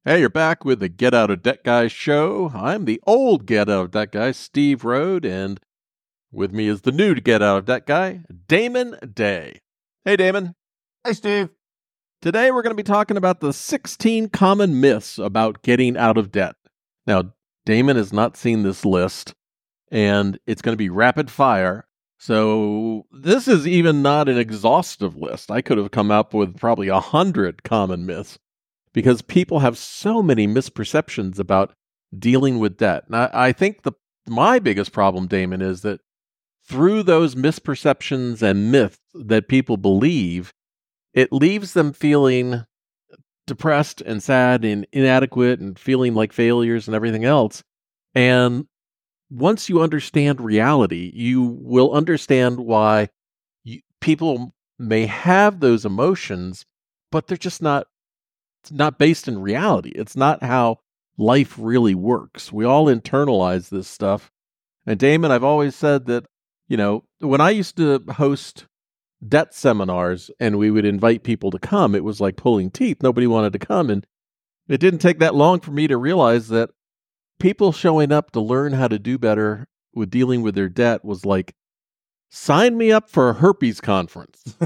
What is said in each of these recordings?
Hey, you're back with the Get Out of Debt Guy show. I'm the old Get Out of Debt Guy, Steve Rode, and with me is the new Get Out of Debt Guy, Damon Day. Hey, Damon. Hey, Steve. Today we're going to be talking about the 16 common myths about getting out of debt. Now, Damon has not seen this list, and it's going to be rapid fire. So this is even not an exhaustive list. I could have come up with probably 100 common myths, because people have so many misperceptions about dealing with debt. And I think my biggest problem, Damon, is that through those misperceptions and myths that people believe, it leaves them feeling depressed and sad and inadequate and feeling like failures and everything else. And once you understand reality, you will understand why people may have those emotions, but they're just not based in reality. It's not how life really works. We all internalize this stuff. And Damon, I've always said that, when I used to host debt seminars and we would invite people to come, it was like pulling teeth. Nobody wanted to come. And it didn't take that long for me to realize that people showing up to learn how to do better with dealing with their debt was like, sign me up for a herpes conference.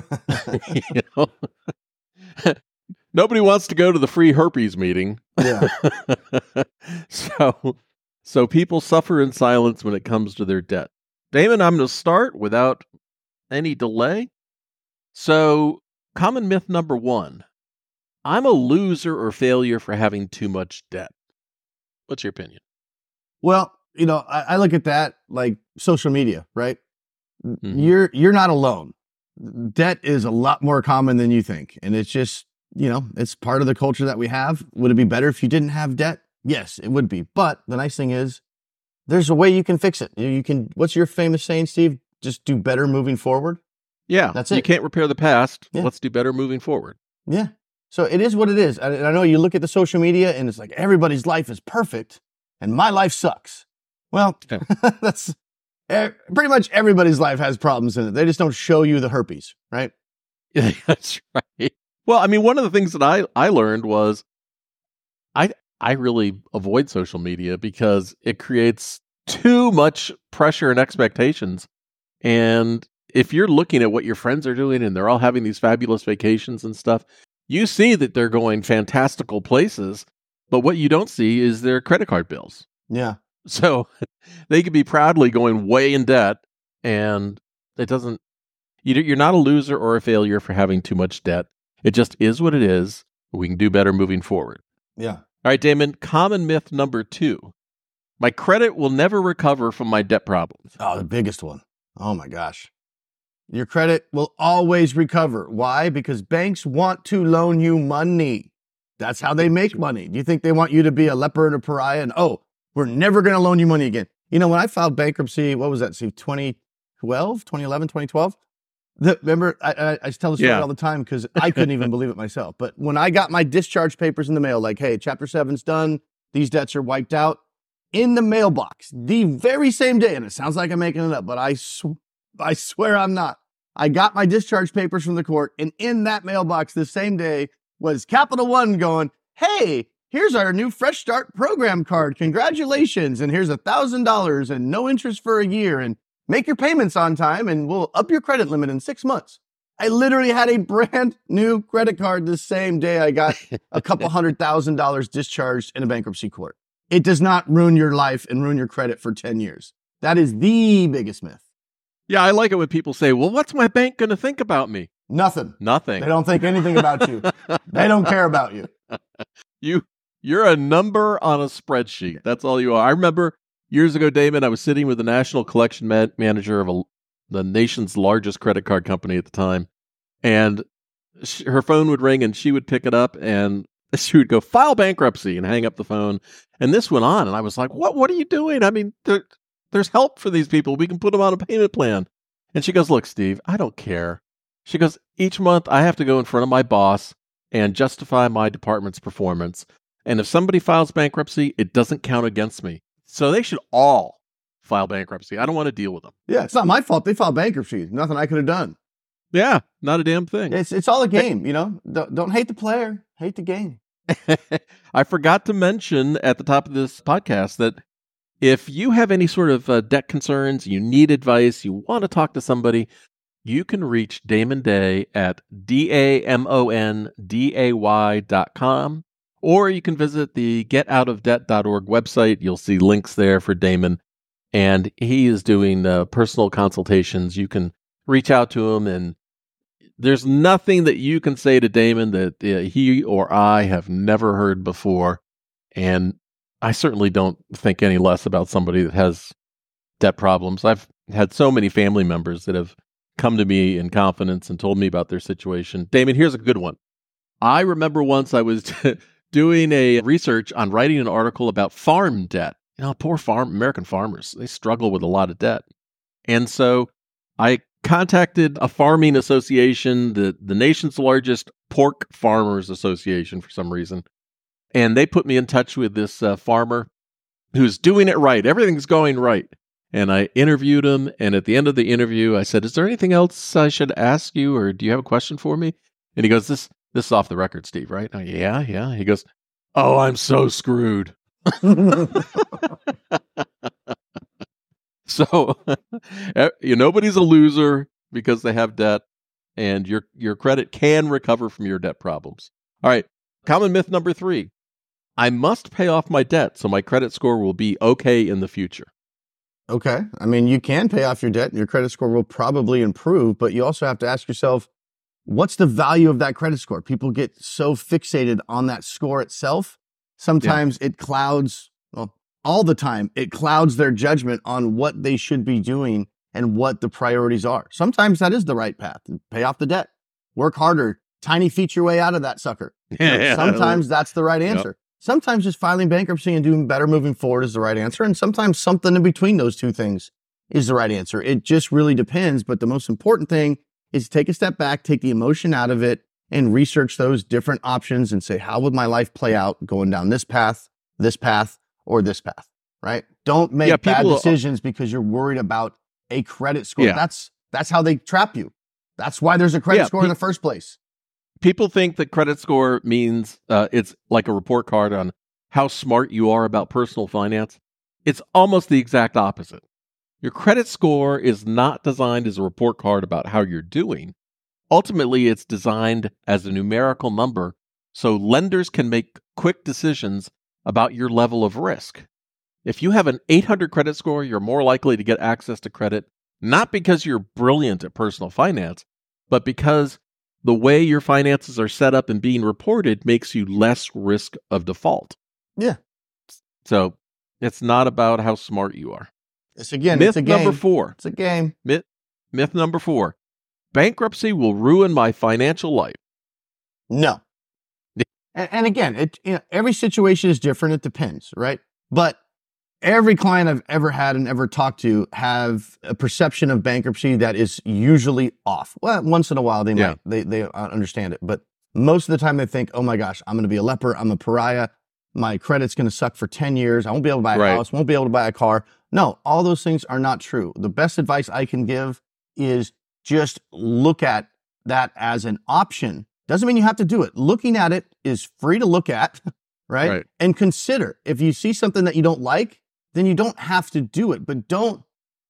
Nobody wants to go to the free herpes meeting. Yeah. So people suffer in silence when it comes to their debt. Damon, I'm going to start without any delay. So, common myth number 1. I'm a loser or failure for having too much debt. What's your opinion? Well, I look at that like social media, right? Mm-hmm. You're not alone. Debt is a lot more common than you think. And it's just, it's part of the culture that we have. Would it be better if you didn't have debt? Yes, it would be. But the nice thing is there's a way you can fix it. You can, what's your famous saying, Steve? Just do better moving forward. Yeah. That's it. You can't repair the past. Yeah. Let's do better moving forward. Yeah. So it is what it is. And I know you look at the social media and it's like everybody's life is perfect and my life sucks. Well, that's pretty much everybody's life has problems in it. They just don't show you the herpes, right? Yeah, that's right. Well, I mean, one of the things that I learned was I really avoid social media because it creates too much pressure and expectations. And if you're looking at what your friends are doing and they're all having these fabulous vacations and stuff, you see that they're going fantastical places, but what you don't see is their credit card bills. Yeah. So they could be proudly going way in debt, and it doesn't, you're not a loser or a failure for having too much debt. It just is what it is. We can do better moving forward. Yeah. All right, Damon, common myth number 2. My credit will never recover from my debt problems. Oh, the biggest one. Oh my gosh. Your credit will always recover. Why? Because banks want to loan you money. That's how they make money. Do you think they want you to be a leper and a pariah and, we're never going to loan you money again? When I filed bankruptcy, what was that, Steve? 2012, 2011, 2012? Remember, I tell the story all the time because I couldn't even believe it myself. But when I got my discharge papers in the mail, like, hey, Chapter 7's done, these debts are wiped out, in the mailbox, the very same day, and it sounds like I'm making it up, but I swear I'm not. I got my discharge papers from the court, and in that mailbox the same day was Capital One going, hey, here's our new Fresh Start program card. Congratulations. And here's $1,000 and no interest for a year. And make your payments on time and we'll up your credit limit in 6 months. I literally had a brand new credit card the same day I got a couple $100,000 discharged in a bankruptcy court. It does not ruin your life and ruin your credit for 10 years. That is the biggest myth. Yeah, I like it when people say, well, what's my bank going to think about me? Nothing. Nothing. They don't think anything about you. They don't care about you. You're a number on a spreadsheet. That's all you are. I remember years ago, Damon, I was sitting with the national collection manager of the nation's largest credit card company at the time, and her phone would ring and she would pick it up and she would go, file bankruptcy, and hang up the phone. And this went on, and I was like, what are you doing? I mean, there's help for these people. We can put them on a payment plan. And she goes, look, Steve, I don't care. She goes, each month I have to go in front of my boss and justify my department's performance. And if somebody files bankruptcy, it doesn't count against me. So they should all file bankruptcy. I don't want to deal with them. Yeah, it's not my fault. They filed bankruptcy. Nothing I could have done. Yeah, not a damn thing. It's all a game, Don't hate the player, hate the game. I forgot to mention at the top of this podcast that if you have any sort of debt concerns, you need advice, you want to talk to somebody, you can reach Damon Day at DAMONDAY.com, or you can visit the getoutofdebt.org website. You'll see links there for Damon, and he is doing personal consultations. You can reach out to him, and there's nothing that you can say to Damon that he or I have never heard before, and I certainly don't think any less about somebody that has debt problems. I've had so many family members that have come to me in confidence and told me about their situation. Damon, here's a good one. I remember once I was doing a research on writing an article about farm debt. Poor American farmers, they struggle with a lot of debt. And so I contacted a farming association, the nation's largest pork farmers association for some reason. And they put me in touch with this farmer who's doing it right. Everything's going right. And I interviewed him, and at the end of the interview, I said, "Is there anything else I should ask you, or do you have a question for me?" And he goes, "This is off the record, Steve, right?" Yeah. He goes, "Oh, I'm so screwed." So, nobody's a loser because they have debt, and your credit can recover from your debt problems. All right, common myth number 3. I must pay off my debt so my credit score will be okay in the future. Okay. I mean, you can pay off your debt and your credit score will probably improve, but you also have to ask yourself, what's the value of that credit score? People get so fixated on that score itself. Sometimes it clouds, all the time, it clouds their judgment on what they should be doing and what the priorities are. Sometimes that is the right path. Pay off the debt. Work harder. Tiny feet your way out of that sucker. Sometimes that's the right answer. Yep. Sometimes just filing bankruptcy and doing better moving forward is the right answer. And sometimes something in between those two things is the right answer. It just really depends. But the most important thing is take a step back, take the emotion out of it, and research those different options and say, how would my life play out going down this path, or this path, right? Don't make bad decisions because you're worried about a credit score. Yeah. That's how they trap you. That's why there's a credit score in the first place. People think that credit score means it's like a report card on how smart you are about personal finance. It's almost the exact opposite. Your credit score is not designed as a report card about how you're doing. Ultimately, it's designed as a numerical number so lenders can make quick decisions about your level of risk. If you have an 800 credit score, you're more likely to get access to credit, not because you're brilliant at personal finance, but because the way your finances are set up and being reported makes you less risk of default. Yeah. So it's not about how smart you are. It's a game. Number 4. It's a game. Myth number 4. Bankruptcy will ruin my financial life. No. And again, every situation is different. It depends, right? But every client I've ever had and ever talked to have a perception of bankruptcy that is usually off. Well, once in a while they might, they understand it. But most of the time they think, oh my gosh, I'm going to be a leper. I'm a pariah. My credit's going to suck for 10 years. I won't be able to buy a house. Won't be able to buy a car. No, all those things are not true. The best advice I can give is just look at that as an option. Doesn't mean you have to do it. Looking at it is free to look at, right? And consider. If you see something that you don't like, then you don't have to do it, but don't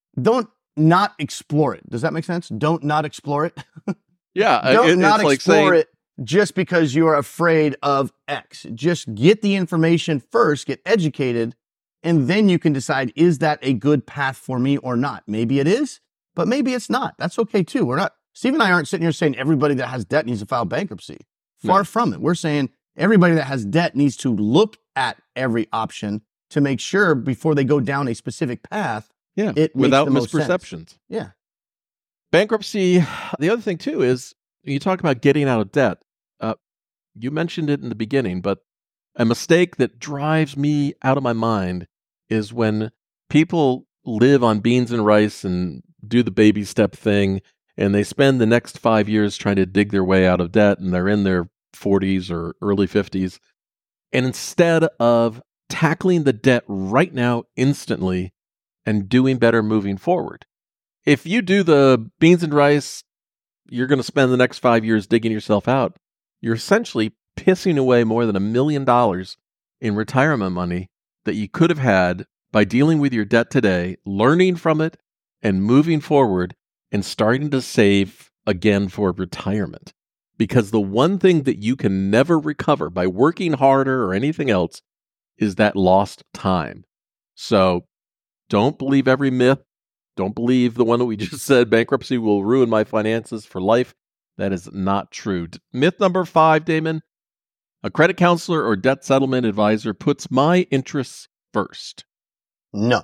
not explore it. Does that make sense? Don't not explore it. Yeah. Don't not explore it just because you're afraid of X. Just get the information first, get educated, and then you can decide, is that a good path for me or not? Maybe it is, but maybe it's not. That's okay too. Steve and I aren't sitting here saying everybody that has debt needs to file bankruptcy. Far from it. We're saying everybody that has debt needs to look at every option to make sure before they go down a specific path, it without makes the most misperceptions. Sense. Yeah. Bankruptcy, the other thing too is, you talk about getting out of debt. You mentioned it in the beginning, but a mistake that drives me out of my mind is when people live on beans and rice and do the baby step thing, and they spend the next 5 years trying to dig their way out of debt, and they're in their 40s or early 50s. And instead of tackling the debt right now, instantly, and doing better moving forward. If you do the beans and rice, you're going to spend the next 5 years digging yourself out. You're essentially pissing away more than $1 million in retirement money that you could have had by dealing with your debt today, learning from it, and moving forward and starting to save again for retirement. Because the one thing that you can never recover by working harder or anything else is that lost time. So don't believe every myth. Don't believe the one that we just said, bankruptcy will ruin my finances for life. That is not true. Myth number 5, Damon, a credit counselor or debt settlement advisor puts my interests first. No.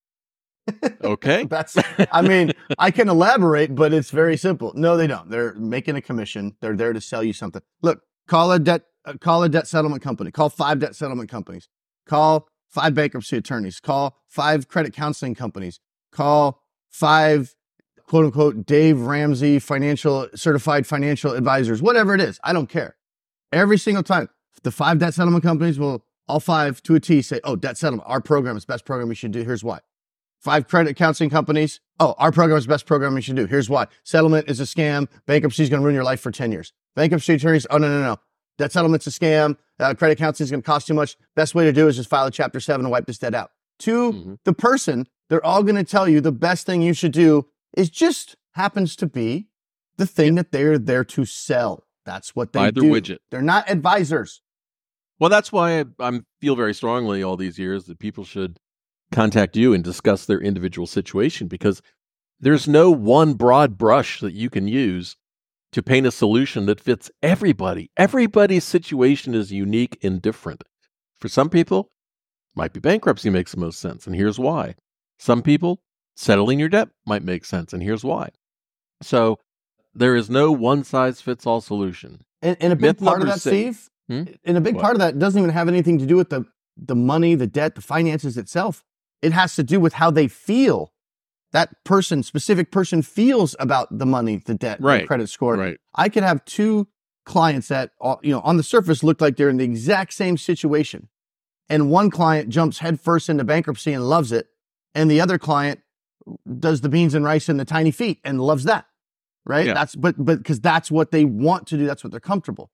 Okay. I mean, I can elaborate, but it's very simple. No, they don't. They're making a commission. They're there to sell you something. Look, call a debt settlement company. Call 5 debt settlement companies. Call 5 bankruptcy attorneys. Call 5 credit counseling companies. Call 5 quote unquote Dave Ramsey certified financial advisors. Whatever it is, I don't care. Every single time, the 5 debt settlement companies will all 5 to a T say, "Oh, debt settlement, our program is the best program we should do. Here's why." 5 credit counseling companies, "Oh, our program is the best program we should do. Here's why. Settlement is a scam. Bankruptcy is going to ruin your life for 10 years. Bankruptcy attorneys, "Oh, no. Debt settlement's a scam. Credit counseling is going to cost too much. Best way to do is just file a Chapter 7 and wipe this debt out." To the person, they're all going to tell you the best thing you should do is just happens to be the thing that they're there to sell. That's what they do. do. Widget. They're not advisors. Well, that's why I feel very strongly all these years that people should contact you and discuss their individual situation, because there's no one broad brush that you can use to paint a solution that fits everybody. Everybody's situation is unique and different. For some people, might be bankruptcy makes the most sense, and here's why. Some people, settling your debt might make sense, and here's why. So there is no one-size-fits-all solution. And a big part of that, Steve, and a big part of that doesn't even have anything to do with the money, the debt, the finances itself. It has to do with how they feel. That specific person feels about the money, the debt, the credit score. Right. I could have 2 clients that, on the surface look like they're in the exact same situation. And one client jumps headfirst into bankruptcy and loves it. And the other client does the beans and rice and the tiny feet and loves that. Right. Yeah. But because that's what they want to do. That's what they're comfortable.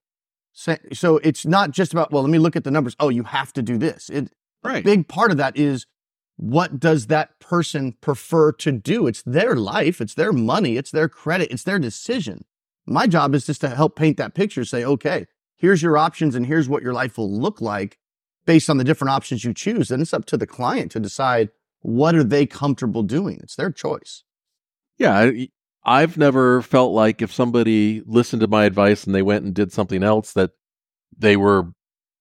So it's not just about, well, let me look at the numbers. Oh, you have to do this. A big part of that is, what does that person prefer to do? It's their life. It's their money. It's their credit. It's their decision. My job is just to help paint that picture. Say, okay, here's your options and here's what your life will look like based on the different options you choose. And it's up to the client to decide, what are they comfortable doing? It's their choice. Yeah. I've never felt like if somebody listened to my advice and they went and did something else that they were,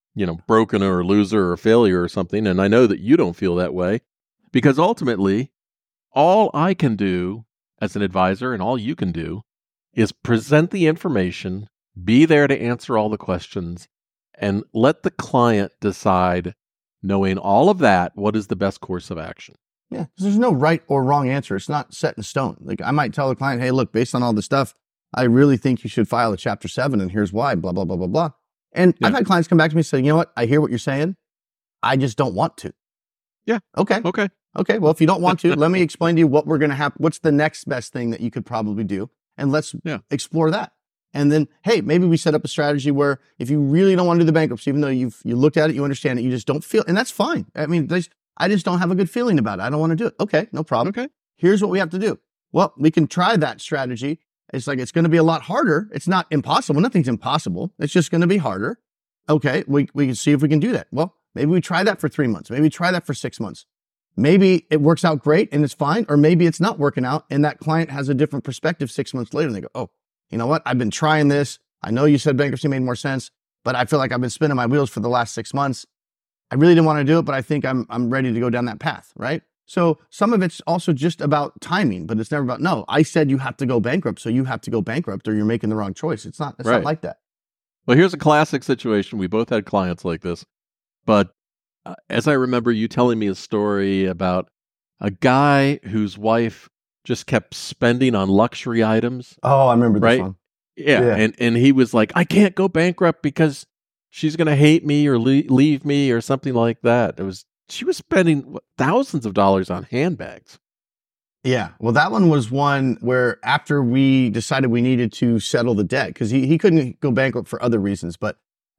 broken or a loser or a failure or something. And I know that you don't feel that way, because ultimately all I can do as an advisor and all you can do is present the information, be there to answer all the questions, and let the client decide, knowing all of that, what is the best course of action. Yeah, because there's no right or wrong answer. It's not set in stone. Like, I might tell the client, hey, look, based on all this stuff, I really think you should file a Chapter 7, and here's why, blah, blah, blah, blah, blah. And I've had clients come back to me saying, you know what, I hear what you're saying. I just don't want to. Yeah. Okay. Well, if you don't want to, let me explain to you what we're going to have. What's the next best thing that you could probably do? And let's explore that. And then, hey, maybe we set up a strategy where if you really don't want to do the bankruptcy, even though you looked at it, you understand it, you just don't feel, and that's fine. I mean, I just don't have a good feeling about it. I don't want to do it. Okay, no problem. Okay. Here's what we have to do. Well, we can try that strategy. It's going to be a lot harder. It's not impossible. Nothing's impossible. It's just going to be harder. Okay, we can see if we can do that. Well, maybe we try that for 3 months. Maybe we try that for 6 months. Maybe it works out great and it's fine, or maybe it's not working out and that client has a different perspective 6 months later and they go, oh, you know what? I've been trying this. I know you said bankruptcy made more sense, but I feel like I've been spinning my wheels for the last 6 months. I really didn't want to do it, but I think I'm ready to go down that path, right? So some of it's also just about timing, but it's never about, no, I said you have to go bankrupt, so you have to go bankrupt or you're making the wrong choice. It's not like that. Well, here's a classic situation. We both had clients like this, but as I remember you telling me a story about a guy whose wife just kept spending on luxury items. Oh, I remember this one. Yeah. And he was like, I can't go bankrupt because she's going to hate me or leave me or something like that. She was spending thousands of dollars on handbags. Yeah. Well, that one was one where after we decided we needed to settle the debt, because he couldn't go bankrupt for other reasons, but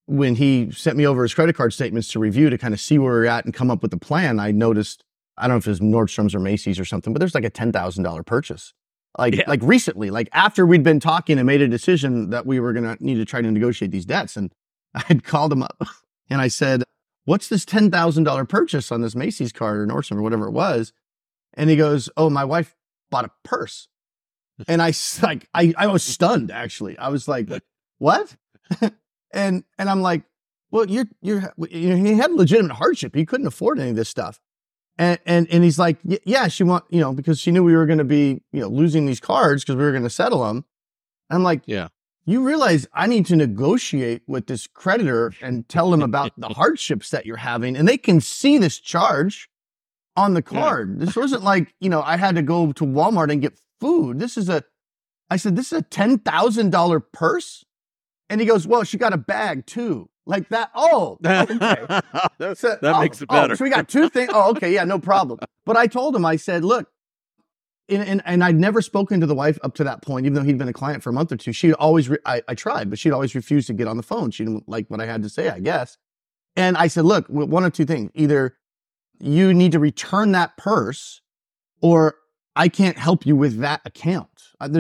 when he sent me over his credit card statements to review to kind of see where we're at and come up with a plan, I noticed, I don't know if it was Nordstrom's or Macy's or something, but there's like a $10,000 purchase. Like recently, like after we'd been talking and made a decision that we were going to need to try to negotiate these debts. And I had called him up and I said, what's this $10,000 purchase on this Macy's card or Nordstrom or whatever it was? And he goes, oh, my wife bought a purse. And I was stunned, actually. I was like, what? and I'm like, well, he had legitimate hardship. He couldn't afford any of this stuff. And he's like, yeah, she because she knew we were going to be, losing these cards because we were going to settle them. And I'm like, yeah, you realize I need to negotiate with this creditor and tell them about the hardships that you're having. And they can see this charge on the card. Yeah. This wasn't like, I had to go to Walmart and get food. I said, this is a $10,000 purse. And he goes, well, she got a bag too. Like that. Oh, okay. that makes it better. So we got two things. Oh, okay. Yeah, no problem. But I told him, I said, look, and I'd never spoken to the wife up to that point, even though he'd been a client for a month or two. She'd always, I tried, but she'd always refused to get on the phone. She didn't like what I had to say, I guess. And I said, look, one of two things. Either you need to return that purse or I can't help you with that account. I'm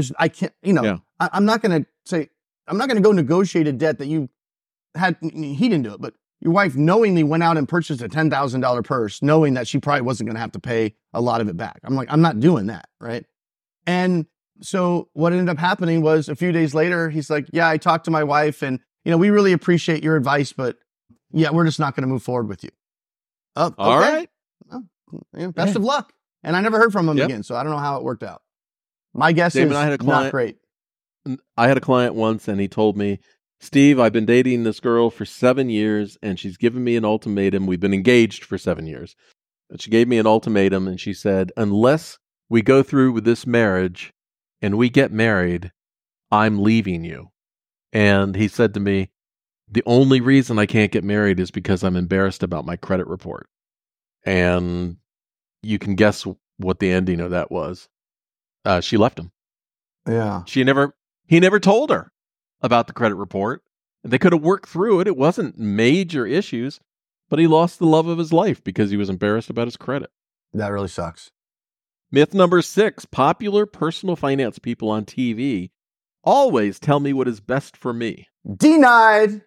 not going to go negotiate a debt that you had. He didn't do it, but your wife knowingly went out and purchased a $10,000 purse, knowing that she probably wasn't going to have to pay a lot of it back. I'm like, I'm not doing that. Right. And so what ended up happening was a few days later, he's like, yeah, I talked to my wife and, we really appreciate your advice, but yeah, we're just not going to move forward with you. Okay. All right. Well, best of luck. And I never heard from him again. So I don't know how it worked out. My guess is not great. I had a client once and he told me, Steve, I've been dating this girl for 7 years and she's given me an ultimatum. We've been engaged for 7 years. And she gave me an ultimatum and she said, unless we go through with this marriage and we get married, I'm leaving you. And he said to me, the only reason I can't get married is because I'm embarrassed about my credit report. And you can guess what the ending of that was. She left him. Yeah. He never told her about the credit report. They could have worked through it. It wasn't major issues, but he lost the love of his life because he was embarrassed about his credit. That really sucks. Myth number 6, popular personal finance people on TV always tell me what is best for me. Denied.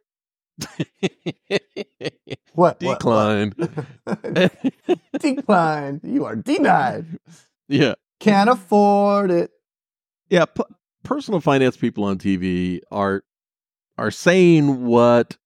What? Declined. Declined. You are denied. Yeah. Can't afford it. Yeah. Personal finance people on TV are saying what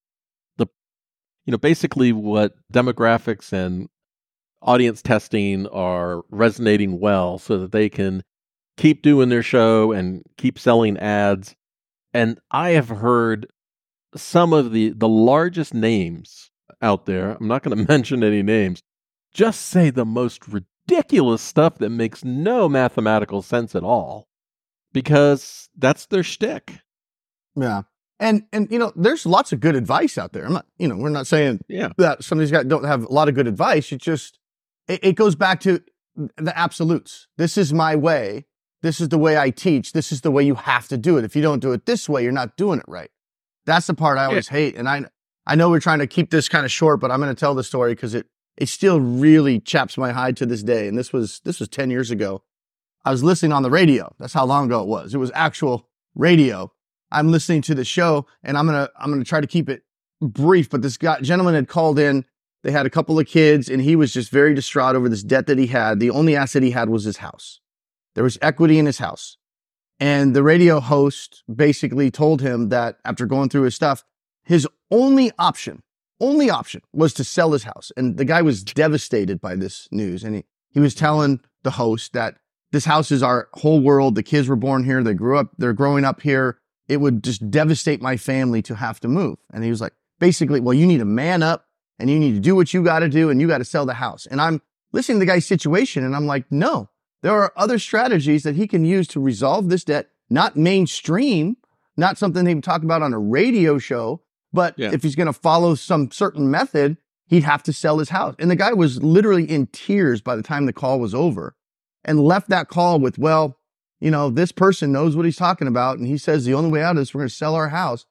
basically what demographics and audience testing are resonating well so that they can keep doing their show and keep selling ads. And I have heard some of the largest names out there, I'm not going to mention any names, just say the most ridiculous stuff that makes no mathematical sense at all because that's their shtick. Yeah. And there's lots of good advice out there. I'm not, we're not saying that some of these guys don't have a lot of good advice. It just, it goes back to the absolutes. This is my way. This is the way I teach. This is the way you have to do it. If you don't do it this way, you're not doing it right. That's the part I always hate. And I know we're trying to keep this kind of short, but I'm going to tell the story because it still really chaps my hide to this day. And this was 10 years ago. I was listening on the radio. That's how long ago it was. It was actual radio. I'm listening to the show and I'm going to try to keep it brief, but this gentleman had called in. They had a couple of kids and he was just very distraught over this debt that he had. The only asset he had was his house. There was equity in his house. And the radio host basically told him that after going through his stuff, his only option was to sell his house. And the guy was devastated by this news. And he was telling the host that this house is our whole world. The kids were born here. They're growing up here. It would just devastate my family to have to move. And he was like, basically, well, you need to man up and you need to do what you got to do and you got to sell the house. And I'm listening to the guy's situation and I'm like, no, there are other strategies that he can use to resolve this debt, not mainstream, not something he would talk about on a radio show, but if he's going to follow some certain method, he'd have to sell his house. And the guy was literally in tears by the time the call was over and left that call with, well, this person knows what he's talking about. And he says the only way out is we're going to sell our house.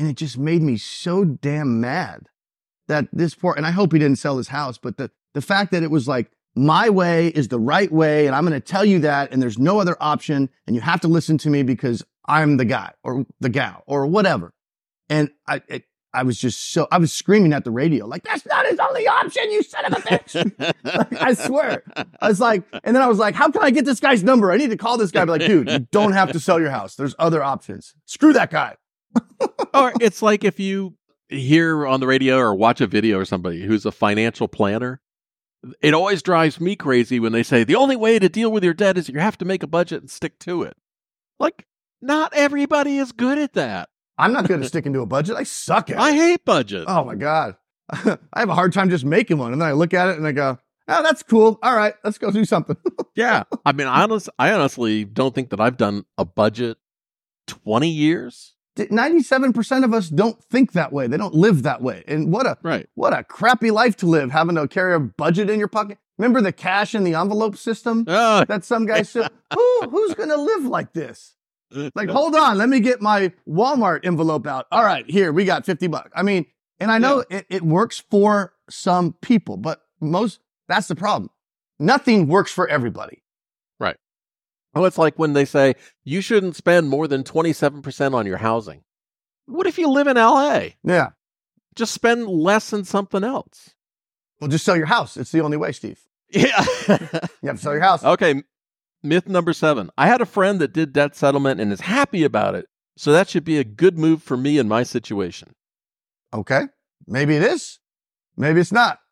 And it just made me so damn mad that this poor, and I hope he didn't sell his house, but the fact that it was like, my way is the right way, and I'm going to tell you that, and there's no other option, and you have to listen to me because I'm the guy or the gal or whatever. And I was just I was screaming at the radio, like, that's not his only option, you son of a bitch. Like, I swear. I was like, and then I was like, how can I get this guy's number? I need to call this guy. Be like, dude, you don't have to sell your house. There's other options. Screw that guy. Or it's like if you hear on the radio or watch a video or somebody who's a financial planner, it always drives me crazy when they say the only way to deal with your debt is you have to make a budget and stick to it. Like, not everybody is good at that. I'm not good at sticking to a budget. I suck at it. I hate budgets. Oh my God. I have a hard time just making one. And then I look at it and I go, oh, that's cool. All right, let's go do something. Yeah. I mean, I honestly don't think that I've done a budget 20 years. 97% of us don't think that way. They don't live that way. And what a crappy life to live, having to carry a budget in your pocket. Remember the cash in the envelope system that some guys said, who's going to live like this? Like, hold on, let me get my Walmart envelope out. All right, here, we got $50. I mean, and I know it works for some people, but that's the problem. Nothing works for everybody. Right. Oh, it's like when they say you shouldn't spend more than 27% on your housing. What if you live in LA? Yeah. Just spend less on something else. Well, just sell your house. It's the only way, Steve. Yeah. You have to sell your house. Okay. Myth number 7. I had a friend that did debt settlement and is happy about it. So that should be a good move for me in my situation. Okay. Maybe it is. Maybe it's not.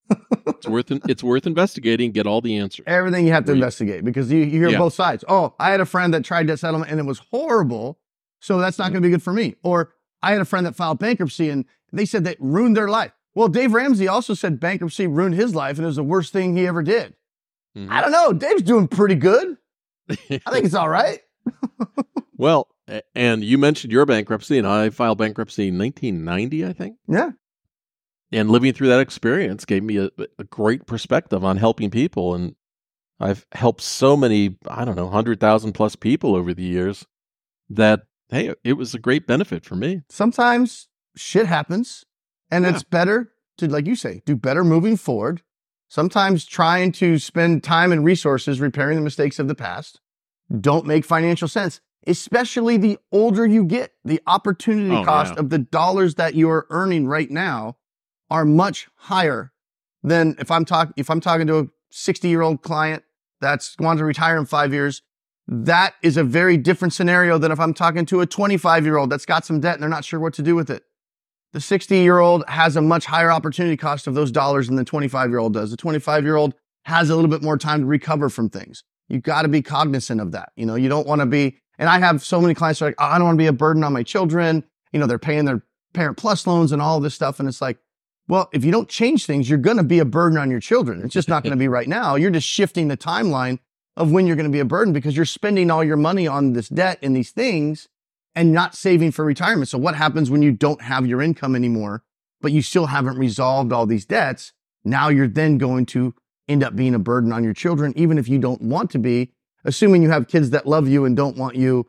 It's worth investigating. Get all the answers. Everything you have to investigate because you hear both sides. Oh, I had a friend that tried debt settlement and it was horrible. So that's not going to be good for me. Or I had a friend that filed bankruptcy and they said that ruined their life. Well, Dave Ramsey also said bankruptcy ruined his life and it was the worst thing he ever did. Mm-hmm. I don't know. Dave's doing pretty good. I think it's all right. Well, and you mentioned your bankruptcy, and I filed bankruptcy in 1990, I think. Yeah. And living through that experience gave me a great perspective on helping people. And I've helped so many, 100,000 plus people over the years that, hey, it was a great benefit for me. Sometimes shit happens, and it's better to, like you say, do better moving forward. Sometimes trying to spend time and resources repairing the mistakes of the past don't make financial sense, especially the older you get. The opportunity cost of the dollars that you're earning right now are much higher than if I'm talking to a 60-year-old client that's going to retire in 5 years. That is a very different scenario than if I'm talking to a 25-year-old that's got some debt and they're not sure what to do with it. The 60-year-old has a much higher opportunity cost of those dollars than the 25-year-old does. The 25-year-old has a little bit more time to recover from things. You've got to be cognizant of that. You don't want to be, and I have so many clients that are like, I don't want to be a burden on my children. They're paying their Parent Plus loans and all this stuff. And it's like, well, if you don't change things, you're going to be a burden on your children. It's just not going to be right now. You're just shifting the timeline of when you're going to be a burden because you're spending all your money on this debt and these things and not saving for retirement. So what happens when you don't have your income anymore, but you still haven't resolved all these debts? Now you're then going to end up being a burden on your children, even if you don't want to be, assuming you have kids that love you and don't want you,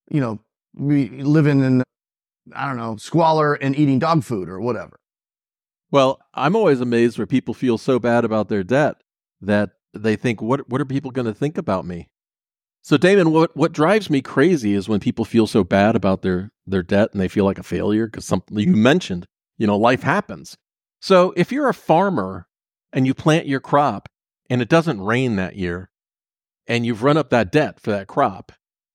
living in, squalor and eating dog food or whatever. Well, I'm always amazed where people feel so bad about their debt that they think, what are people going to think about me? So, Damon, what drives me crazy is when people feel so bad about their debt and they feel like a failure because something you mentioned, life happens. So if you're a farmer and you plant your crop and it doesn't rain that year and you've run up that debt for that crop,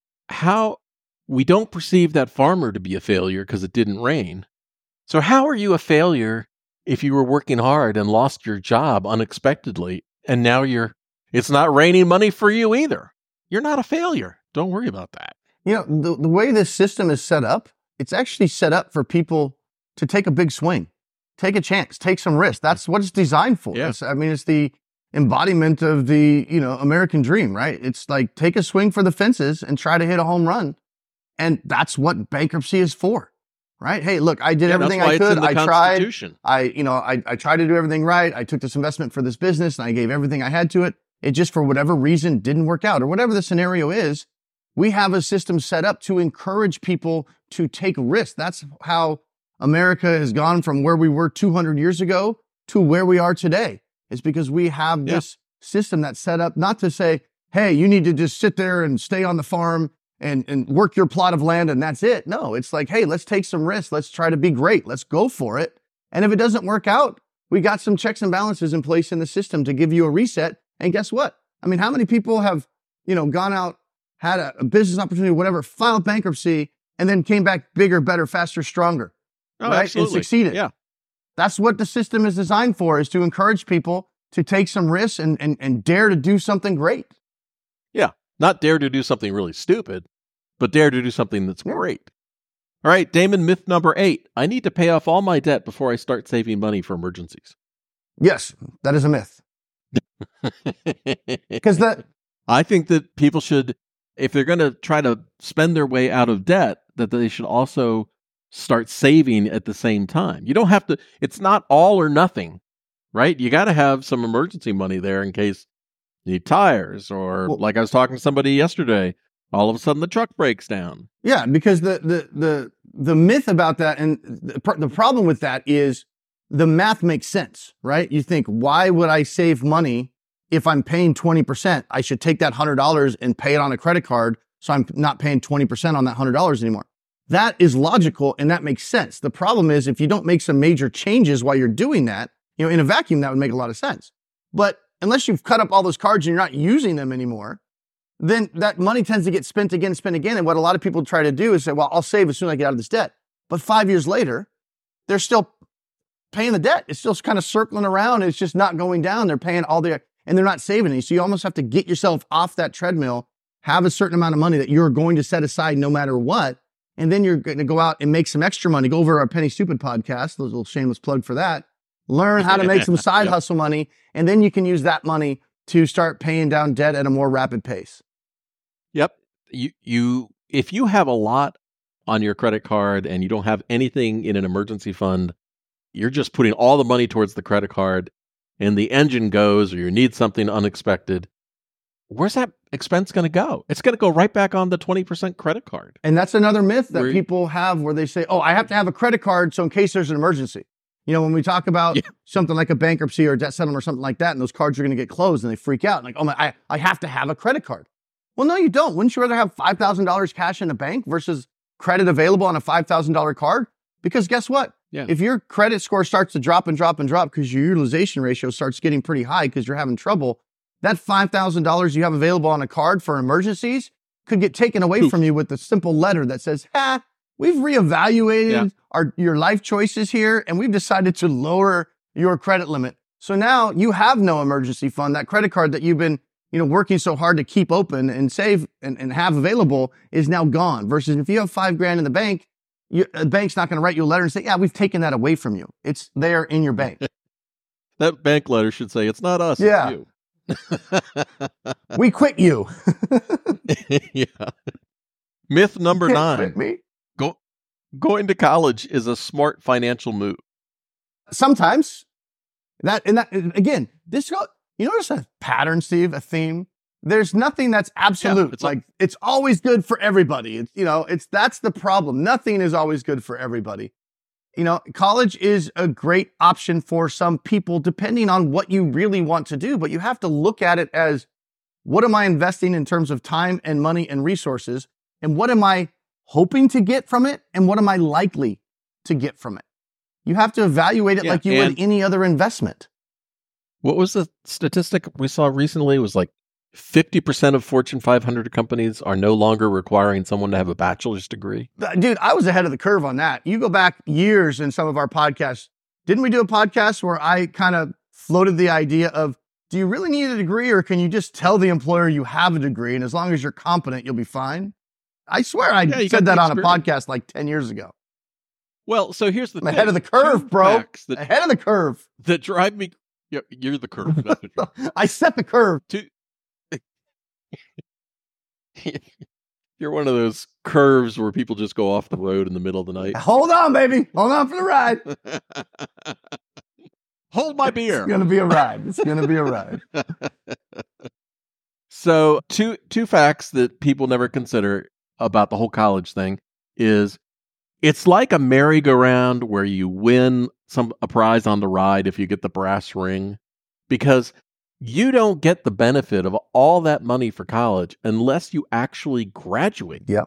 we don't perceive that farmer to be a failure because it didn't rain. So how are you a failure if you were working hard and lost your job unexpectedly and now it's not raining money for you either? You're not a failure. Don't worry about that. The way this system is set up, it's actually set up for people to take a big swing, take a chance, take some risk. That's what it's designed for. Yeah. It's the embodiment of the, American dream, right? It's like take a swing for the fences and try to hit a home run. And that's what bankruptcy is for, right? Hey, look, I did everything I could. I tried. I tried to do everything right. I took this investment for this business and I gave everything I had to it. It just, for whatever reason, didn't work out or whatever the scenario is. We have a system set up to encourage people to take risks. That's how America has gone from where we were 200 years ago to where we are today. It's because we have this system that's set up not to say, hey, you need to just sit there and stay on the farm and work your plot of land and that's it. No, it's like, hey, let's take some risks. Let's try to be great. Let's go for it. And if it doesn't work out, we got some checks and balances in place in the system to give you a reset. And guess what? I mean, how many people have, gone out, had a business opportunity, whatever, filed bankruptcy, and then came back bigger, better, faster, stronger, right? Absolutely. And succeeded. Yeah. That's what the system is designed for, is to encourage people to take some risks and dare to do something great. Yeah. Not dare to do something really stupid, but dare to do something that's great. All right, Damon, myth number 8. I need to pay off all my debt before I start saving money for emergencies. Yes, that is a myth. Because I think that people should, if they're going to try to spend their way out of debt, that they should also start saving at the same time. You don't have to, it's not all or nothing, right? You got to have some emergency money there in case you need tires, or like I was talking to somebody yesterday, all of a sudden the truck breaks down. Yeah, because the myth about that, and the problem with that is the math makes sense, right? You think, why would I save money if I'm paying 20%? I should take that $100 and pay it on a credit card, so I'm not paying 20% on that $100 anymore. That is logical and that makes sense. The problem is if you don't make some major changes while you're doing that, in a vacuum, that would make a lot of sense. But unless you've cut up all those cards and you're not using them anymore, then that money tends to get spent again. And what a lot of people try to do is say, well, I'll save as soon as I get out of this debt. But 5 years later, they're still paying the debt. It's still kind of circling around. It's just not going down. They're paying and they're not saving any. So you almost have to get yourself off that treadmill, have a certain amount of money that you're going to set aside no matter what. And then you're going to go out and make some extra money. Go over our Penny Stupid podcast, a little shameless plug for that. Learn how to make some side hustle money. And then you can use that money to start paying down debt at a more rapid pace. Yep. If you have a lot on your credit card and you don't have anything in an emergency fund, you're just putting all the money towards the credit card and the engine goes, or you need something unexpected. Where's that expense going to go? It's going to go right back on the 20% credit card. And that's another myth that people have where they say, oh, I have to have a credit card so in case there's an emergency. When we talk about something like a bankruptcy or a debt settlement or something like that, and those cards are going to get closed and they freak out. Like, oh my, I have to have a credit card. Well, no, you don't. Wouldn't you rather have $5,000 cash in the bank versus credit available on a $5,000 card? Because guess what? Yeah. If your credit score starts to drop and drop and drop because your utilization ratio starts getting pretty high because you're having trouble, that $5,000 you have available on a card for emergencies could get taken away from you with a simple letter that says, we've reevaluated your life choices here and we've decided to lower your credit limit. So now you have no emergency fund. That credit card that you've been working so hard to keep open and save and have available is now gone. Versus if you have $5,000 in the bank, the bank's not going to write you a letter and say, we've taken that away from you. It's there in your bank. That bank letter should say, it's not us, it's you. We quit you. Yeah. Myth number 9. Quit me? Going to college is a smart financial move. Sometimes. Again, you notice a pattern, Steve, a theme? There's nothing that's absolute. Yeah, it's always good for everybody. That's the problem. Nothing is always good for everybody. College is a great option for some people depending on what you really want to do, but you have to look at it as, what am I investing in terms of time and money and resources? And what am I hoping to get from it? And what am I likely to get from it? You have to evaluate it like you would any other investment. What was the statistic we saw recently? It was like 50% of Fortune 500 companies are no longer requiring someone to have a bachelor's degree. Dude, I was ahead of the curve on that. You go back years in some of our podcasts. Didn't we do a podcast where I kind of floated the idea of, do you really need a degree or can you just tell the employer you have a degree and as long as you're competent, you'll be fine? I swear I said that on a podcast like 10 years ago. Well, so here's the thing. Ahead of the curve, bro. Ahead of the curve. That drive me. You're the curve. That's what I set the curve. You're one of those curves where people just go off the road in the middle of the night. Hold on, baby. Hold on for the ride. Hold my beer. It's going to be a ride. So two facts that people never consider about the whole college thing is it's like a merry-go-round where you win a prize on the ride if you get the brass ring, because you don't get the benefit of all that money for college unless you actually graduate. Yep.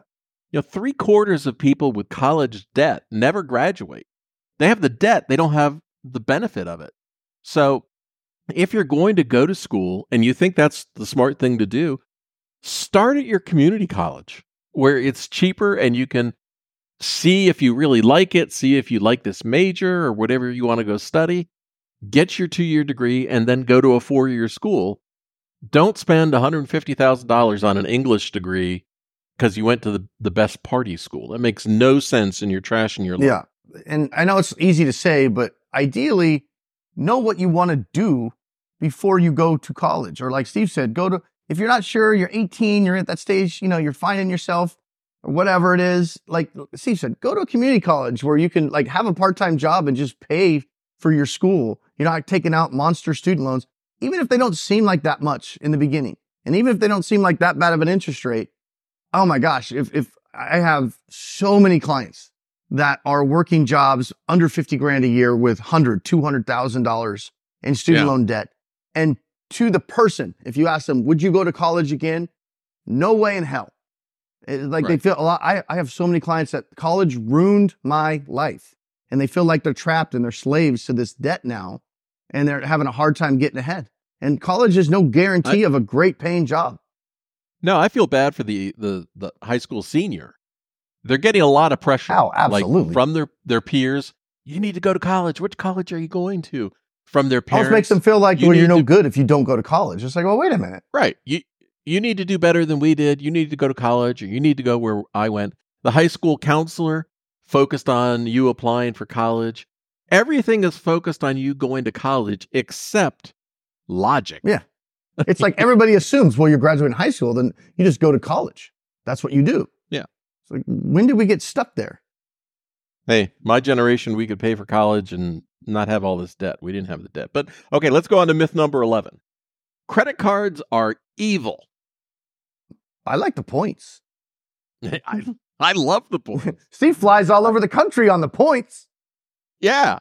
3/4 of people with college debt never graduate. They have the debt, they don't have the benefit of it. So if you're going to go to school and you think that's the smart thing to do, start at your community college where it's cheaper and you can see if you really like it, see if you like this major or whatever you want to go study, get your 2-year degree, and then go to a 4-year school. Don't spend $150,000 on an English degree because you went to the best party school. That makes no sense, and you're trashing your life. Yeah. And I know it's easy to say, but ideally, know what you want to do before you go to college. Or like Steve said, if you're not sure, you're 18, you're at that stage, you're finding yourself or whatever it is. Like Steve said, go to a community college where you can like have a part-time job and just pay for your school. You're not taking out monster student loans, even if they don't seem like that much in the beginning. And even if they don't seem like that bad of an interest rate. Oh my gosh, if I have so many clients that are working jobs under 50 grand a year with $200,000 in student loan debt. And to the person, if you ask them, would you go to college again? No way in hell. They feel a lot. I have so many clients that college ruined my life and they feel like they're trapped and they're slaves to this debt now. And they're having a hard time getting ahead. And college is no guarantee of a great paying job. No, I feel bad for the high school senior. They're getting a lot of pressure. Oh, absolutely. Like from their peers. You need to go to college. Which college are you going to? From their parents. Almost makes them feel like you're no good if you don't go to college. It's like, well, wait a minute. Right. You need to do better than we did. You need to go to college, or you need to go where I went. The high school counselor focused on you applying for college. Everything is focused on you going to college except logic. Yeah. It's like everybody assumes, well, you're graduating high school, then you just go to college. That's what you do. Yeah. It's like, when did we get stuck there? Hey, my generation, we could pay for college and not have all this debt. We didn't have the debt. But okay, let's go on to myth number 11. Credit cards are evil. I like the points. I love the points. Steve flies all over the country on the points. Yeah.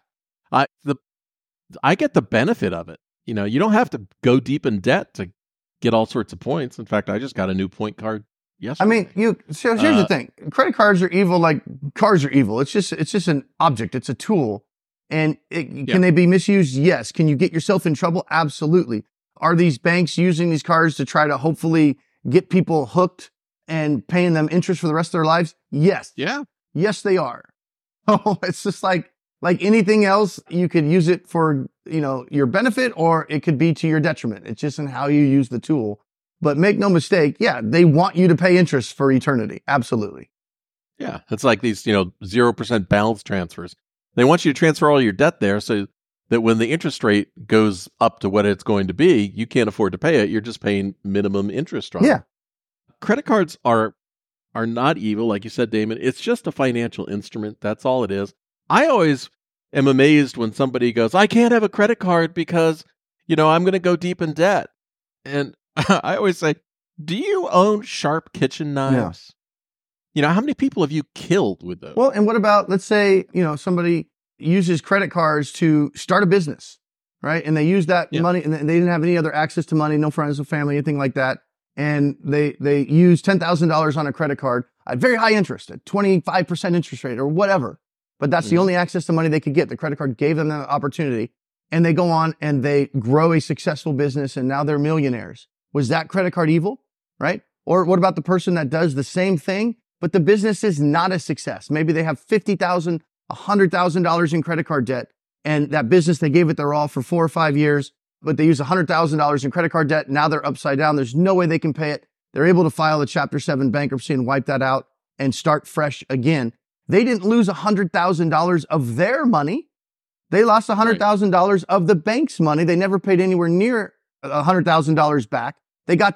I get the benefit of it. You don't have to go deep in debt to get all sorts of points. In fact, I just got a new point card yesterday. I mean, so here's the thing. Credit cards are evil like cars are evil. It's just an object. It's a tool. And can they be misused? Yes. Can you get yourself in trouble? Absolutely. Are these banks using these cards to try to hopefully get people hooked and paying them interest for the rest of their lives? Yes. Yeah. Yes, they are. Oh, it's just like anything else, you could use it for, your benefit, or it could be to your detriment. It's just in how you use the tool. But make no mistake, they want you to pay interest for eternity. Absolutely. Yeah. It's like these, 0% balance transfers. They want you to transfer all your debt there so that when the interest rate goes up to what it's going to be, you can't afford to pay it. You're just paying minimum interest on it. Yeah. Credit cards are not evil, like you said, Damon. It's just a financial instrument. That's all it is. I always am amazed when somebody goes, I can't have a credit card because, I'm going to go deep in debt. And I always say, do you own sharp kitchen knives? Yeah. How many people have you killed with those? Well, and what about, let's say, somebody uses credit cards to start a business, right? And they use that money and they didn't have any other access to money, no friends, no family, anything like that. And they use $10,000 on a credit card at very high interest, at 25% interest rate or whatever. But that's the only access to money they could get. The credit card gave them the opportunity, and they go on and they grow a successful business, and now they're millionaires. Was that credit card evil, right? Or what about the person that does the same thing, but the business is not a success? Maybe they have $50,000, $100,000 in credit card debt, and that business, they gave it their all for 4 or 5 years, but they use $100,000 in credit card debt. Now they're upside down. There's no way they can pay it. They're able to file a Chapter 7 bankruptcy and wipe that out and start fresh again. They didn't lose $100,000 of their money. They lost $100,000 of the bank's money. They never paid anywhere near $100,000 back. They got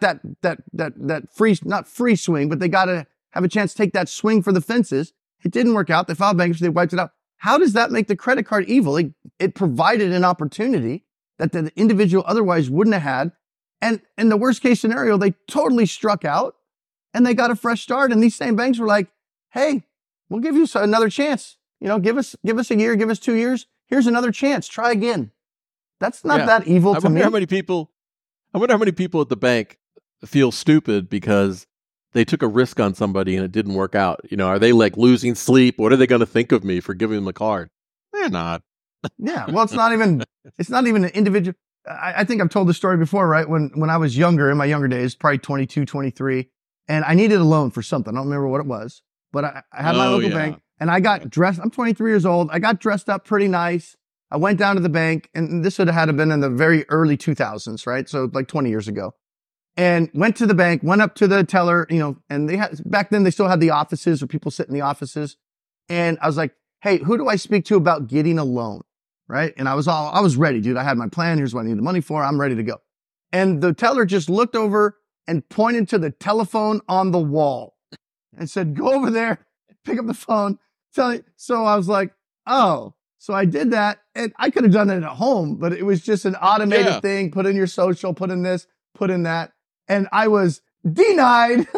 that free, not free swing, but they got to have a chance to take that swing for the fences. It didn't work out. They filed bankruptcy. They wiped it out. How does that make the credit card evil? It provided an opportunity that the individual otherwise wouldn't have had. And in the worst case scenario, they totally struck out and they got a fresh start. And these same banks were like, hey, we'll give you another chance. Give us a year, give us 2 years. Here's another chance. Try again. That's not that evil to me. I wonder how many people at the bank feel stupid because they took a risk on somebody and it didn't work out. Are they like losing sleep? What are they going to think of me for giving them a card? They're not. Yeah. Well, it's not even an individual. I think I've told this story before, right? When I was younger, in my younger days, probably 22, 23, and I needed a loan for something. I don't remember what it was, but I had my local bank and I got dressed. I'm 23 years old. I got dressed up pretty nice. I went down to the bank, and this would have had to been in the very early 2000s, right? So like 20 years ago. And went to the bank, went up to the teller, and back then they still had the offices where people sit in the offices. And I was like, hey, who do I speak to about getting a loan? Right? And I was ready, dude. I had my plan. Here's what I need the money for. I'm ready to go. And the teller just looked over and pointed to the telephone on the wall and said, go over there, pick up the phone. So I was like, oh. So I did that, and I could have done it at home, but it was just an automated thing. Put in your social, put in this, put in that. And I was denied.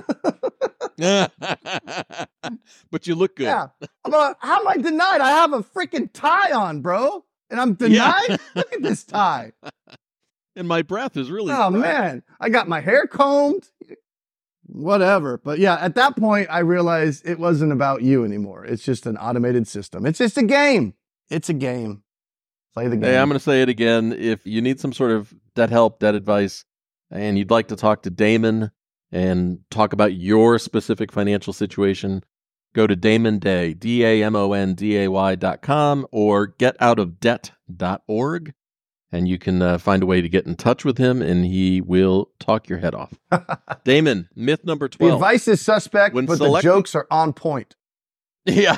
But you look good. Yeah. How am I denied? I have a freaking tie on, bro. And I'm denied? Yeah. Look at this tie. And my breath is really fresh. Man. I got my hair combed. Whatever. But yeah, at that point, I realized it wasn't about you anymore. It's just an automated system. It's just a game. It's a game. Play the game. Hey, I'm going to say it again. If you need some sort of debt help, debt advice, and you'd like to talk to Damon and talk about your specific financial situation, go to Damon Day, DAMONDAY.com or getoutofdebt.org, and you can find a way to get in touch with him, and he will talk your head off. Damon, myth number 12. The advice is suspect, but the jokes are on point. Yeah.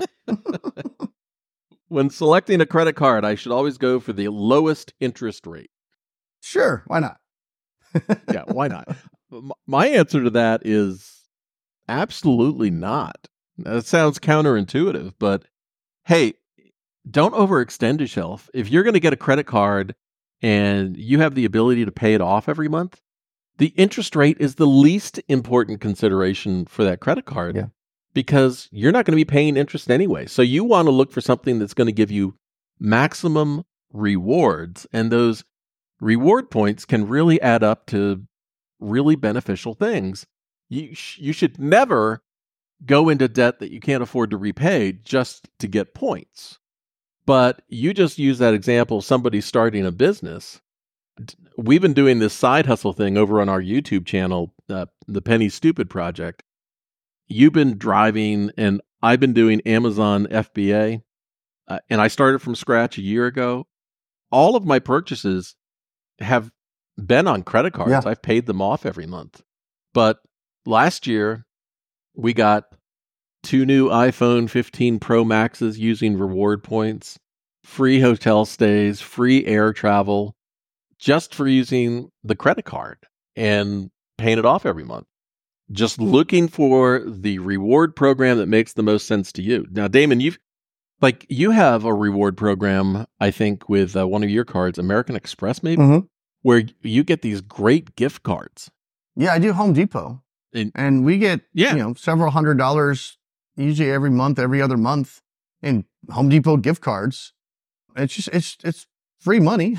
When selecting a credit card, I should always go for the lowest interest rate. Sure, why not? Yeah, why not? My answer to that is absolutely not. That sounds counterintuitive, but hey, don't overextend yourself. If you're going to get a credit card and you have the ability to pay it off every month, the interest rate is the least important consideration for that credit card. Yeah. Because you're not going to be paying interest anyway. So you want to look for something that's going to give you maximum rewards. And those reward points can really add up to really beneficial things. You should never go into debt that you can't afford to repay just to get points. But you just use that example, somebody starting a business. We've been doing this side hustle thing over on our YouTube channel, the Penny Stupid Project. You've been driving, and I've been doing Amazon FBA, and I started from scratch a year ago. All of my purchases have been on credit cards. Yeah. I've paid them off every month. But last year, we got 2 new iPhone 15 Pro Maxes using reward points, free hotel stays, free air travel, just for using the credit card and paying it off every month. Just looking for the reward program that makes the most sense to you. Now, Damon, you have a reward program, I think, with one of your cards, American Express, maybe, where you get these great gift cards. Yeah, I do Home Depot, and we get several $100 usually every month, every other month in Home Depot gift cards. It's free money.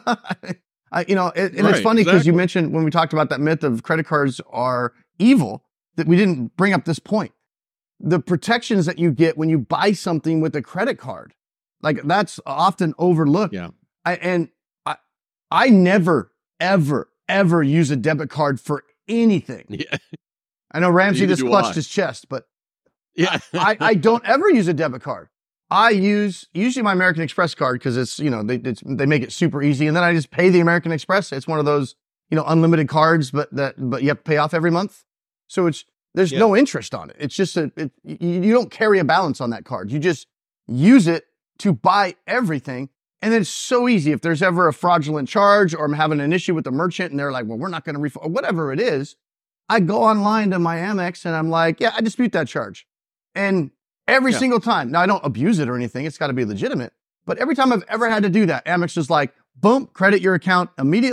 It's funny because you mentioned when we talked about that myth of credit cards are evil, that we didn't bring up this point. The protections that you get when you buy something with a credit card, like that's often overlooked. Yeah. I never, ever use a debit card for anything. Yeah. I know Ramsey just clutched his chest, but yeah, I don't ever use a debit card. I use usually my American Express card because it's, they make it super easy. And then I just pay the American Express. It's one of those, unlimited cards, but you have to pay off every month. So there's no interest on it. It's just you don't carry a balance on that card. You just use it to buy everything. And then it's so easy. If there's ever a fraudulent charge or I'm having an issue with the merchant and they're like, well, we're not going to refund, or whatever it is, I go online to my Amex and I'm like, yeah, I dispute that charge. And every single time, now I don't abuse it or anything. It's got to be legitimate. But every time I've ever had to do that, Amex is like, boom, credit your account immediately.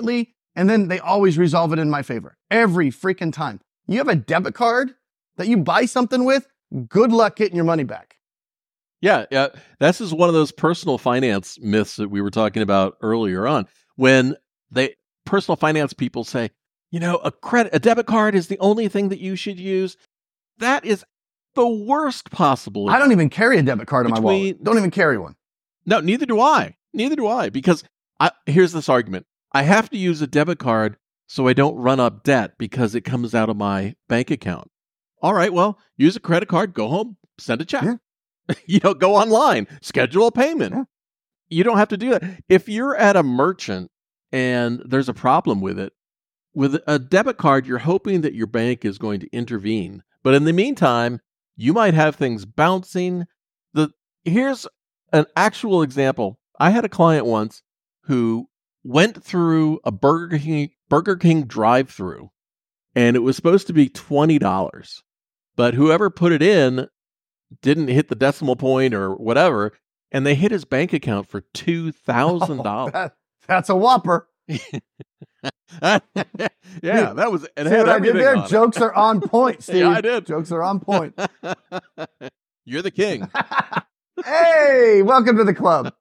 And then they always resolve it in my favor. Every freaking time. You have a debit card that you buy something with, good luck getting your money back. Yeah. This is one of those personal finance myths that we were talking about earlier on. When personal finance people say, a debit card is the only thing that you should use. That is the worst possible. I don't even carry a debit card in my wallet. Don't even carry one. No, neither do I. Because here's this argument. I have to use a debit card so I don't run up debt because it comes out of my bank account. All right, well, use a credit card, go home, send a check. Yeah. Go online, schedule a payment. Yeah. You don't have to do that. If you're at a merchant and there's a problem with it, with a debit card, you're hoping that your bank is going to intervene. But in the meantime, you might have things bouncing. Here's an actual example. I had a client once who went through a Burger King drive-through, and it was supposed to be $20. But whoever put it in didn't hit the decimal point or whatever, and they hit his bank account for $2,000. Oh, that's a whopper. Yeah, that was. And see had what I did there? Jokes are on point, Steve. Yeah, I did. Jokes are on point. You're the king. Hey, welcome to the club.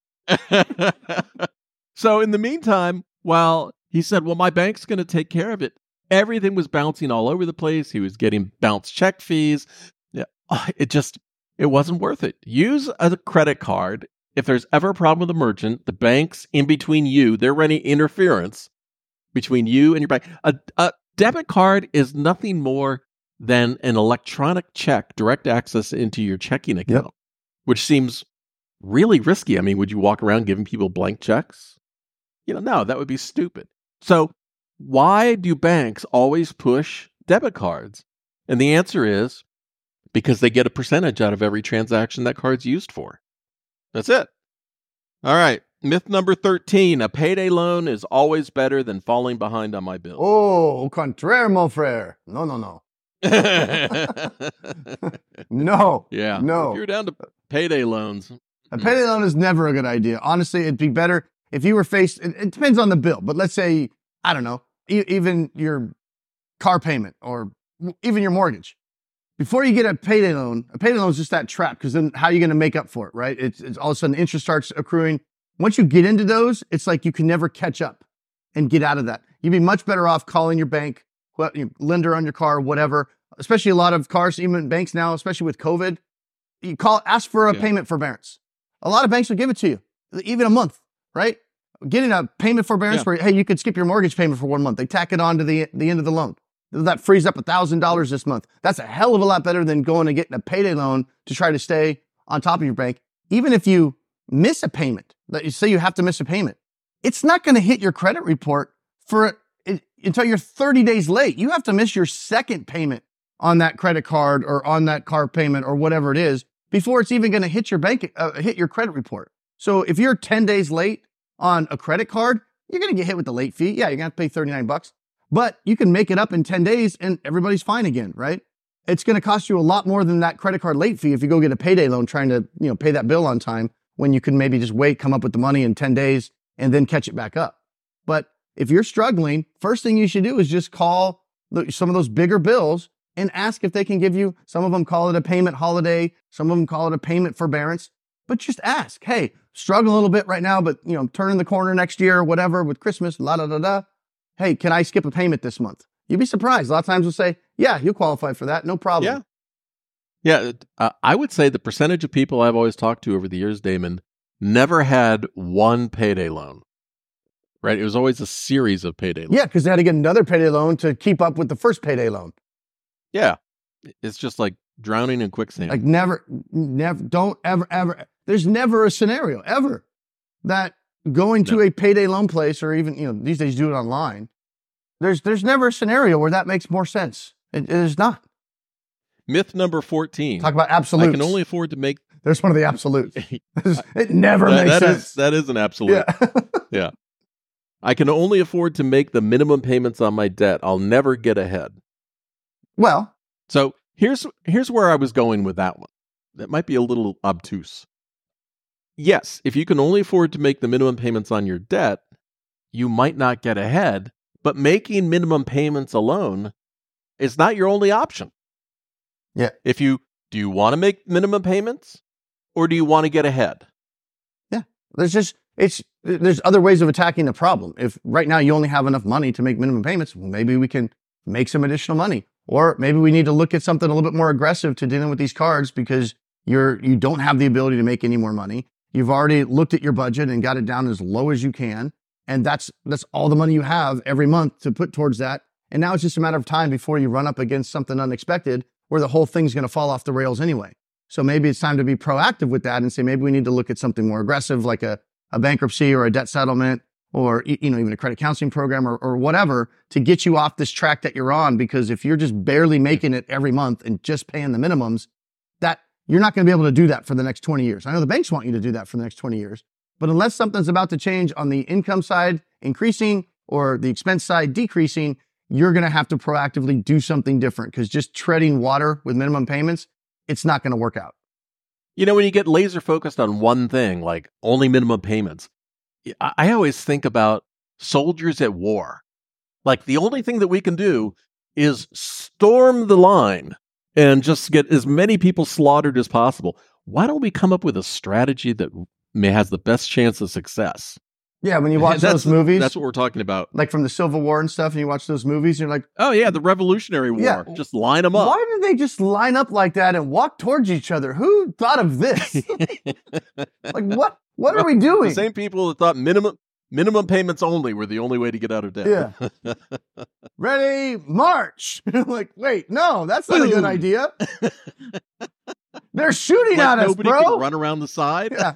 So in the meantime, while he said, well, my bank's going to take care of it, everything was bouncing all over the place. He was getting bounce check fees. Yeah, it wasn't worth it. Use a credit card. If there's ever a problem with a merchant, the bank's in between you. They're running interference between you and your bank. A debit card is nothing more than an electronic check, direct access into your checking account, which seems really risky. I mean, would you walk around giving people blank checks? No, that would be stupid. So why do banks always push debit cards? And the answer is because they get a percentage out of every transaction that card's used for. That's it. All right. Myth number 13, a payday loan is always better than falling behind on my bills. Oh, au contraire, mon frère. No. No. Yeah. No. If you're down to payday loans. A payday loan is never a good idea. Honestly, it'd be better if you were faced, it depends on the bill, but let's say, I don't know, even your car payment or even your mortgage. Before you get a payday loan is just that trap, because then how are you going to make up for it, right? It's all of a sudden interest starts accruing. Once you get into those, it's like you can never catch up and get out of that. You'd be much better off calling your bank, your lender on your car, whatever, especially a lot of cars, even banks now, especially with COVID, you ask for a payment forbearance. A lot of banks will give it to you, even a month, right? Getting a payment forbearance where, hey, you could skip your mortgage payment for 1 month. They tack it on to the end of the loan. That frees up $1,000 this month. That's a hell of a lot better than going and getting a payday loan to try to stay on top of your bank. Even if you miss a payment, that you say you have to miss a payment, it's not going to hit your credit report until you're 30 days late. You have to miss your second payment on that credit card or on that car payment or whatever it is before it's even going to hit your hit your credit report. So if you're 10 days late on a credit card, you're going to get hit with the late fee. Yeah, you're going to have to pay $39, but you can make it up in 10 days and everybody's fine again, right? It's going to cost you a lot more than that credit card late fee if you go get a payday loan trying to, pay that bill on time, when you can maybe just wait, come up with the money in 10 days and then catch it back up. But if you're struggling, first thing you should do is just call some of those bigger bills and ask if they can give you, some of them call it a payment holiday, some of them call it a payment forbearance, but just ask, hey, struggling a little bit right now, but turning the corner next year or whatever with Christmas, hey, can I skip a payment this month? You'd be surprised. A lot of times we'll say, yeah, you qualify for that. No problem. Yeah. I would say the percentage of people I've always talked to over the years, Damon, never had one payday loan, right? It was always a series of payday loans. Yeah, because they had to get another payday loan to keep up with the first payday loan. Yeah. It's just like drowning in quicksand. Like never, don't ever, there's never a scenario ever that going to a payday loan place, or even, these days do it online. There's never a scenario where that makes more sense. It is not. Myth number 14. Talk about absolutes. I can only afford to make... There's one of the absolutes. It never makes sense. That is an absolute. Yeah. Yeah. I can only afford to make the minimum payments on my debt. I'll never get ahead. Well. So here's where I was going with that one. That might be a little obtuse. Yes, if you can only afford to make the minimum payments on your debt, you might not get ahead, but making minimum payments alone is not your only option. Yeah. Do you want to make minimum payments or do you want to get ahead? Yeah. There's other ways of attacking the problem. If right now you only have enough money to make minimum payments, well, maybe we can make some additional money. Or maybe we need to look at something a little bit more aggressive to dealing with these cards because you don't have the ability to make any more money. You've already looked at your budget and got it down as low as you can. And that's all the money you have every month to put towards that. And now it's just a matter of time before you run up against something unexpected where the whole thing's going to fall off the rails anyway. So maybe it's time to be proactive with that and say, maybe we need to look at something more aggressive, like a bankruptcy or a debt settlement or, even a credit counseling program or whatever to get you off this track that you're on. Because if you're just barely making it every month and just paying the minimums, that you're not going to be able to do that for the next 20 years. I know the banks want you to do that for the next 20 years, but unless something's about to change on the income side increasing or the expense side decreasing, you're going to have to proactively do something different because just treading water with minimum payments, it's not going to work out. When you get laser focused on one thing, like only minimum payments, I always think about soldiers at war. Like the only thing that we can do is storm the line and just get as many people slaughtered as possible. Why don't we come up with a strategy that has the best chance of success? Yeah, when you watch those movies. That's what we're talking about. Like from the Civil War and stuff, and you watch those movies, and you're like, oh yeah, the Revolutionary War. Yeah. Just line them up. Why did they just line up like that and walk towards each other? Who thought of this? Like, what are we doing? The same people that thought minimum payments only were the only way to get out of debt. Yeah. Ready, march. Like, wait, no, that's not a good idea. They're shooting at us, bro. Nobody can run around the side. Yeah.